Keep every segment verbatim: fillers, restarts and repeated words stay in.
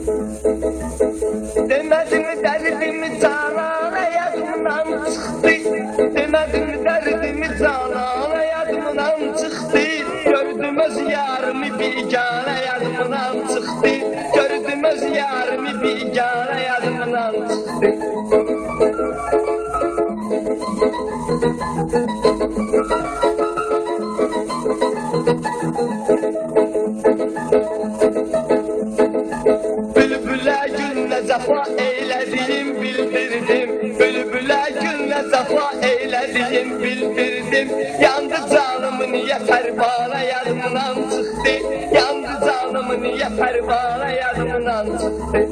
Demedim derdimi canana yadımdan çıktı. Demedim derdimi canana yadımdan çıktı. Gördüm öz yarımı bigane yadımdan çıktı. Gördüm öz yarımı bigane yadımdan çıktı. Bülbüle günle zafa eyledim bildirdim. Bülbüle günle zafa eyledim bildirdim. Yandı canımın yeter bana yadımdan çıktı. Yandı canımın yeter bana yadımdan çıktı.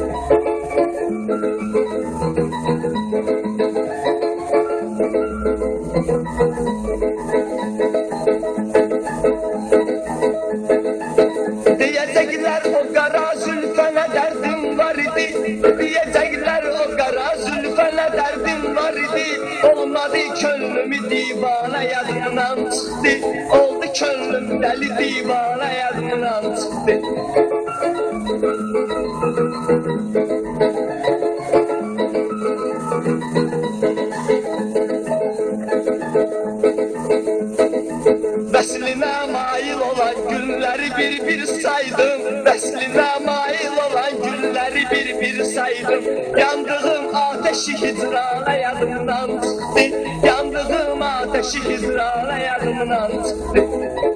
Diyecekler o kara zülfene derdim var idi. Diyecekler o kara zülfene derdim var idi. Olmadı könlümü divana yadımdan çıktı. Oldu könlüm deli divana yadımdan çıktı. Vesline mail olan gülleri bir bir saydım. Vesline mail olan gülleri bir bir saydım. Yandığım ateşi hicrana yadımdan çıktı. Yandığım ateşi hicrana yadımdan çıktı.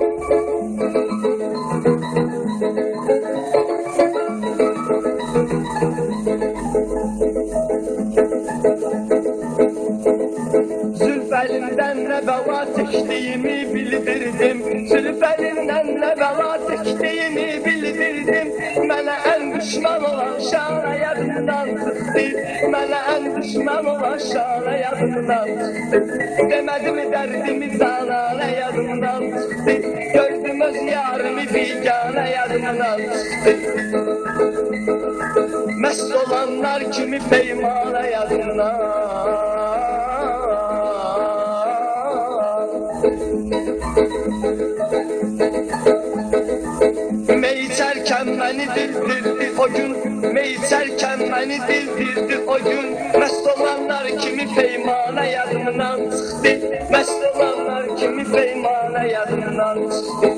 Zülfelinden ne bela çektiğimi bildirdim. Zülfelinden ne bela çektiğimi bildirdim. Mənə en düşman olan şara yadımdan çıktı. Mənə en düşman olan şara yadımdan çıktı. Demedim derdimi canana yadımdan çıktı. Gördüm öz yarımı bigana yadımdan çıktı. Mest olanlar kimi peymana yadımdan. Mey içerken beni dildirdi o gün. Mey içerken beni dildirdi o gün. Mest olanlar kimi peymana yadımdan çıktı. Mest olanlar kimi peymana yadımdan çıktı.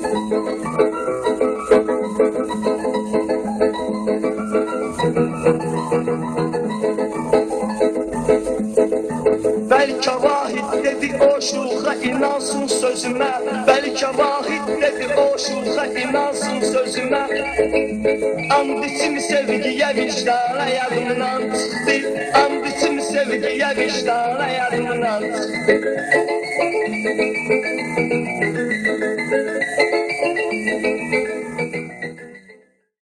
Belki vahid dedi o şulha inansın sözüme. Belki vahid dedi o şulha inansın sözüme. And içim sevgiye vicdana yadımdan çıktı. And içim sevgiye vicdana yadımdan çıktı.